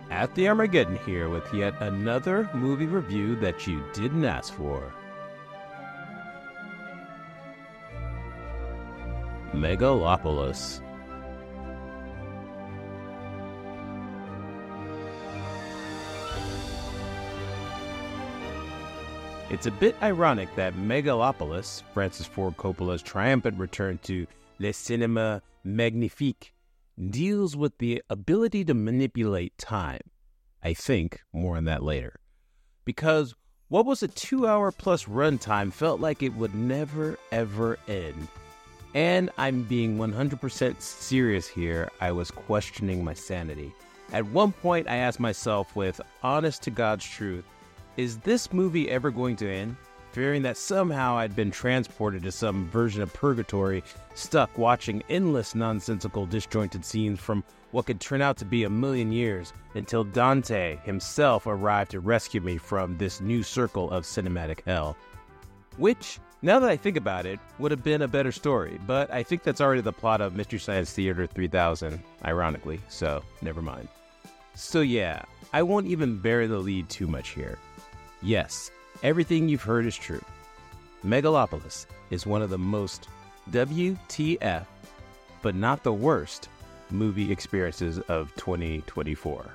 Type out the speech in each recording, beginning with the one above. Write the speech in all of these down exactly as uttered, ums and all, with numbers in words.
At the Armageddon here with yet another movie review that you didn't ask for. Megalopolis. It's a bit ironic that Megalopolis, Francis Ford Coppola's triumphant return to Le Cinéma Magnifique, deals with the ability to manipulate time. I think more on that later. Because what was a two-hour plus runtime felt like it would never, ever end. And I'm being one hundred percent serious here, I was questioning my sanity. At one point, I asked myself with honest to God's truth, is this movie ever going to end? Fearing that somehow I'd been transported to some version of purgatory, stuck watching endless nonsensical disjointed scenes from what could turn out to be a million years until Dante himself arrived to rescue me from this new circle of cinematic hell. Which, now that I think about it, would have been a better story, but I think that's already the plot of Mystery Science Theater three thousand, ironically, so never mind. So yeah, I won't even bury the lead too much here. Yes, everything you've heard is true. Megalopolis is one of the most W T F, but not the worst, movie experiences of twenty twenty-four.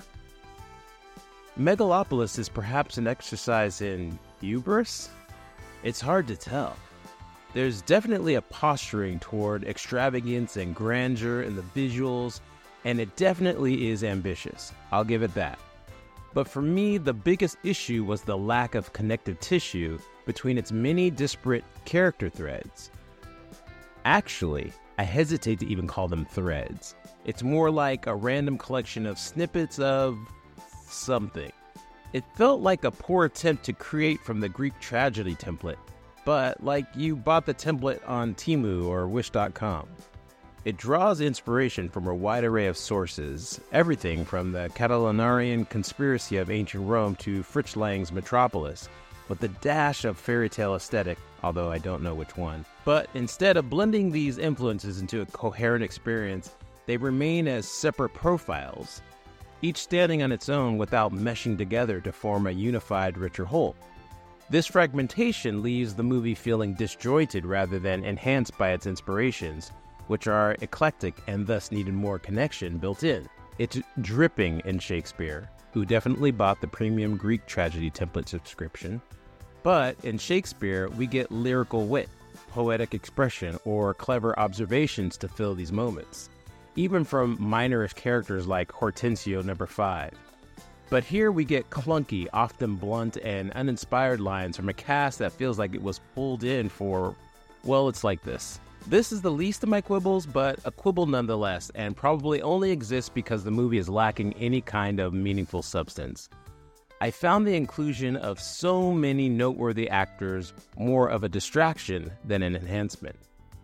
Megalopolis is perhaps an exercise in hubris? It's hard to tell. There's definitely a posturing toward extravagance and grandeur in the visuals, and it definitely is ambitious. I'll give it that. But for me, the biggest issue was the lack of connective tissue between its many disparate character threads. Actually, I hesitate to even call them threads. It's more like a random collection of snippets of something. It felt like a poor attempt to create from the Greek tragedy template, but like you bought the template on Temu or Wish dot com. It draws inspiration from a wide array of sources, everything from the Catilinarian conspiracy of ancient Rome to Fritz Lang's Metropolis, with a dash of fairy tale aesthetic, although I don't know which one. But instead of blending these influences into a coherent experience, they remain as separate profiles, each standing on its own without meshing together to form a unified, richer whole. This fragmentation leaves the movie feeling disjointed rather than enhanced by its inspirations, which are eclectic and thus needed more connection built in. It's dripping in Shakespeare, who definitely bought the premium Greek tragedy template subscription. But in Shakespeare, we get lyrical wit, poetic expression, or clever observations to fill these moments, even from minorish characters like Hortensio number five. But here we get clunky, often blunt and uninspired lines from a cast that feels like it was pulled in for, well, it's like this. This is the least of my quibbles, but a quibble nonetheless, and probably only exists because the movie is lacking any kind of meaningful substance. I found the inclusion of so many noteworthy actors more of a distraction than an enhancement.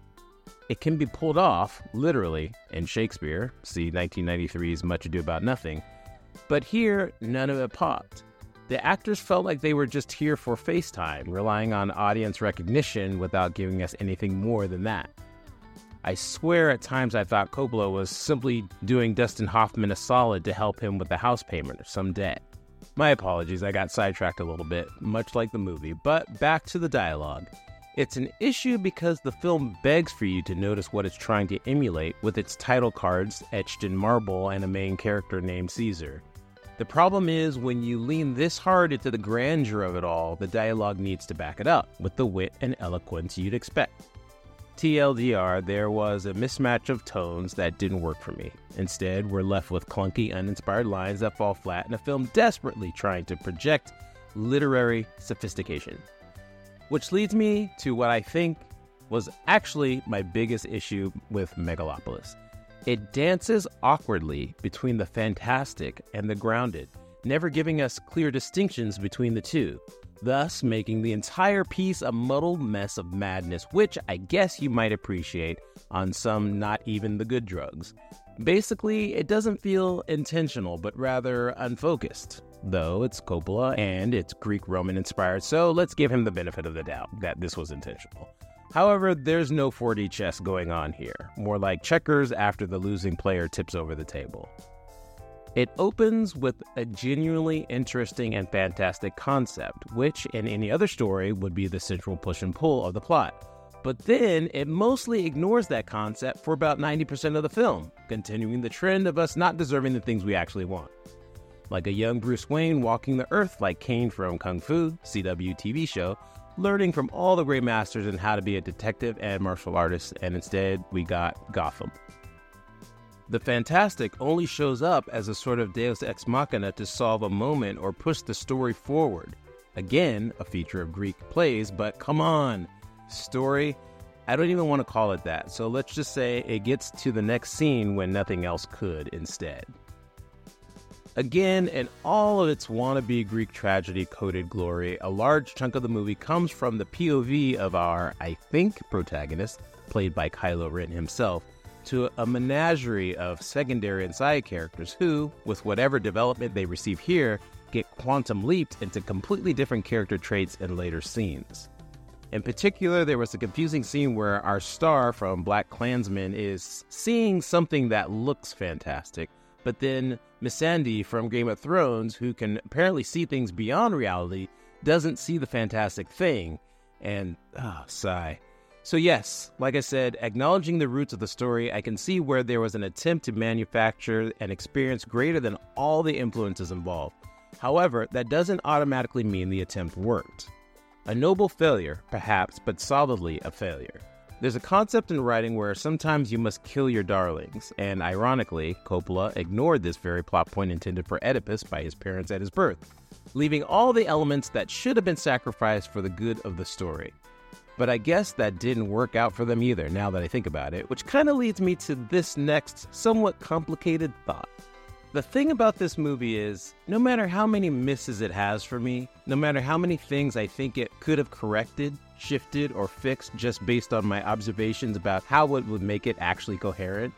It can be pulled off, literally, in Shakespeare, see nineteen ninety-three's Much Ado About Nothing, but here, none of it popped. The actors felt like they were just here for FaceTime, relying on audience recognition without giving us anything more than that. I swear at times I thought Coppola was simply doing Dustin Hoffman a solid to help him with the house payment or some debt. My apologies, I got sidetracked a little bit, much like the movie, but back to the dialogue. It's an issue because the film begs for you to notice what it's trying to emulate with its title cards etched in marble and a main character named Caesar. The problem is, when you lean this hard into the grandeur of it all, the dialogue needs to back it up with the wit and eloquence you'd expect. T L D R, there was a mismatch of tones that didn't work for me. Instead, we're left with clunky, uninspired lines that fall flat in a film desperately trying to project literary sophistication. Which leads me to what I think was actually my biggest issue with Megalopolis. It dances awkwardly between the fantastic and the grounded, never giving us clear distinctions between the two, thus making the entire piece a muddled mess of madness, which I guess you might appreciate on some not even the good drugs. Basically, it doesn't feel intentional, but rather unfocused. Though it's Coppola and it's Greek-Roman inspired, so let's give him the benefit of the doubt that this was intentional. However, there's no four D chess going on here, more like checkers after the losing player tips over the table. It opens with a genuinely interesting and fantastic concept, which in any other story would be the central push and pull of the plot. But then it mostly ignores that concept for about ninety percent of the film, continuing the trend of us not deserving the things we actually want. Like a young Bruce Wayne walking the earth like Kane from Kung Fu, C W T V show, learning from all the great masters in how to be a detective and martial artist, and instead we got Gotham. The Fantastic only shows up as a sort of deus ex machina to solve a moment or push the story forward. Again, a feature of Greek plays, but come on, story? I don't even want to call it that, so let's just say it gets to the next scene when nothing else could instead. Again, in all of its wannabe Greek tragedy-coded glory, a large chunk of the movie comes from the P O V of our, I think, protagonist, played by Kylo Ren himself, to a menagerie of secondary and side characters who, with whatever development they receive here, get quantum leaped into completely different character traits in later scenes. In particular, there was a confusing scene where our star from BlacKkKlansman is seeing something that looks fantastic, but then Missandei from Game of Thrones, who can apparently see things beyond reality, doesn't see the fantastic thing, and, ah, oh, sigh. So yes, like I said, acknowledging the roots of the story, I can see where there was an attempt to manufacture an experience greater than all the influences involved. However, that doesn't automatically mean the attempt worked. A noble failure, perhaps, but solidly a failure. There's a concept in writing where sometimes you must kill your darlings, and ironically, Coppola ignored this very plot point intended for Oedipus by his parents at his birth, leaving all the elements that should have been sacrificed for the good of the story. But I guess that didn't work out for them either, now that I think about it, which kind of leads me to this next, somewhat complicated thought. The thing about this movie is, no matter how many misses it has for me, no matter how many things I think it could have corrected, shifted, or fixed just based on my observations about how it would make it actually coherent,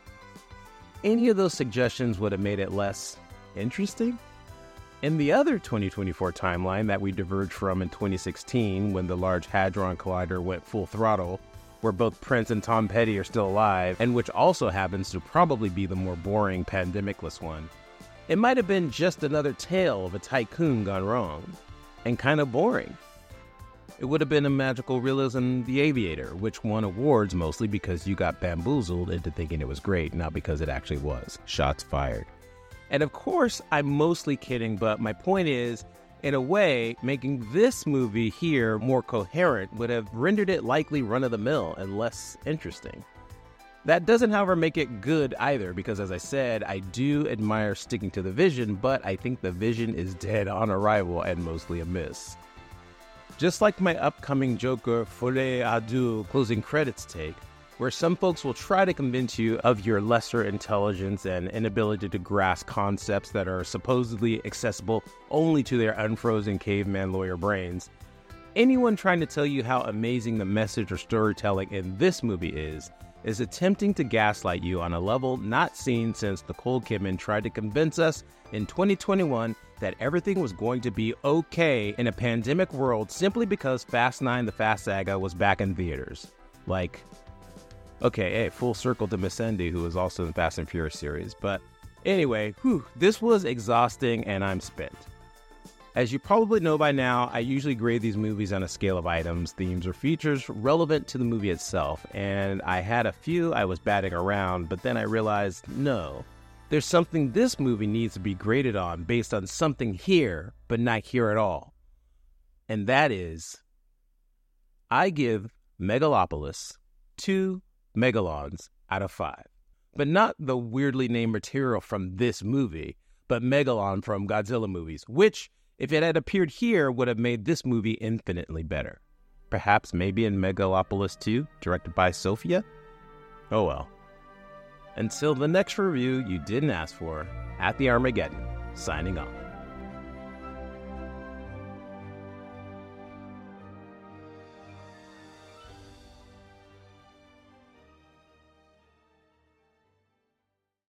any of those suggestions would have made it less interesting. In the other twenty twenty-four timeline that we diverged from in twenty sixteen, when the Large Hadron Collider went full throttle, where both Prince and Tom Petty are still alive, and which also happens to probably be the more boring pandemicless one, it might have been just another tale of a tycoon gone wrong, and kind of boring. It would have been a magical realism The Aviator, which won awards mostly because you got bamboozled into thinking it was great, not because it actually was. Shots fired. And of course, I'm mostly kidding, but my point is, in a way, making this movie here more coherent would have rendered it likely run-of-the-mill and less interesting. That doesn't, however, make it good either, because as I said, I do admire sticking to the vision, but I think the vision is dead on arrival and mostly a miss. Just like my upcoming Joker Folie à Deux closing credits take, where some folks will try to convince you of your lesser intelligence and inability to grasp concepts that are supposedly accessible only to their unfrozen caveman lawyer brains, anyone trying to tell you how amazing the message or storytelling in this movie is, is attempting to gaslight you on a level not seen since Nicole Kidman tried to convince us in twenty twenty-one that everything was going to be okay in a pandemic world simply because Fast nine The Fast Saga was back in theaters. Like, okay, hey, full circle to Missandei, who was also in the Fast and Furious series. But anyway, whew, this was exhausting and I'm spent. As you probably know by now, I usually grade these movies on a scale of items, themes, or features relevant to the movie itself, and I had a few I was batting around, but then I realized, no, there's something this movie needs to be graded on based on something here, but not here at all. And that is, I give Megalopolis two Megalons out of five. But not the weirdly named material from this movie, but Megalon from Godzilla movies, which, if it had appeared here, would have made this movie infinitely better. Perhaps maybe in Megalopolis two, directed by Sofia? Oh well. Until the next review you didn't ask for, at the Armageddon, signing off.